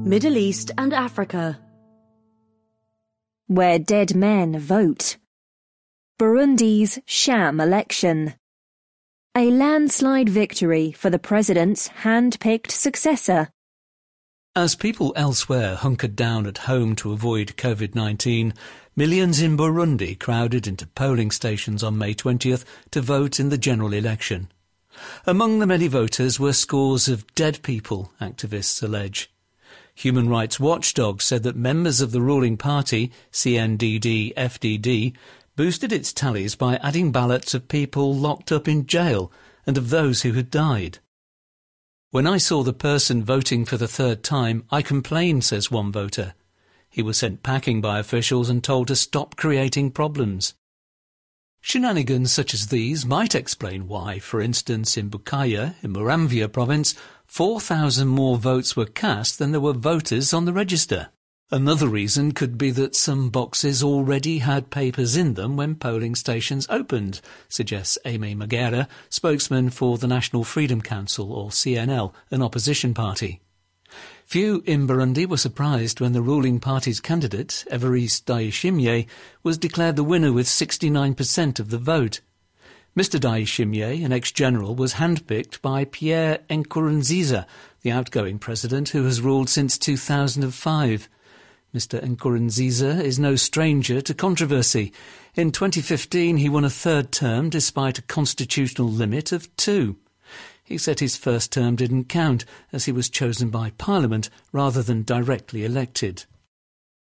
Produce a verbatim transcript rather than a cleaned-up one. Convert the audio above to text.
Middle East and Africa. Where dead men vote. Burundi's sham election. A landslide victory for the president's hand-picked successor. As people elsewhere hunkered down at home to avoid COVID nineteen, millions in Burundi crowded into polling stations on May twentieth to vote in the general election. Among the many voters were scores of dead people, activists allege. Human rights watchdogs said that members of the ruling party, C N D D F D D, boosted its tallies by adding ballots of people locked up in jail and of those who had died. When I saw the person voting for the third time, I complained, says one voter. He was sent packing by officials and told to stop creating problems. Shenanigans such as these might explain why, for instance, in Bukaya, in Muramvya province, four thousand more votes were cast than there were voters on the register. Another reason could be that some boxes already had papers in them when polling stations opened, suggests Aimé Magera, spokesman for the National Freedom Council, or C N L, an opposition party. Few in Burundi were surprised when the ruling party's candidate, Evariste Ndayishimiye, was declared the winner with sixty-nine percent of the vote. Mister Ndayishimiye, an ex-general, was handpicked by Pierre Nkurunziza, the outgoing president who has ruled since two thousand five. Mister Nkurunziza is no stranger to controversy. In twenty fifteen he won a third term despite a constitutional limit of two. He said his first term didn't count, as he was chosen by Parliament rather than directly elected.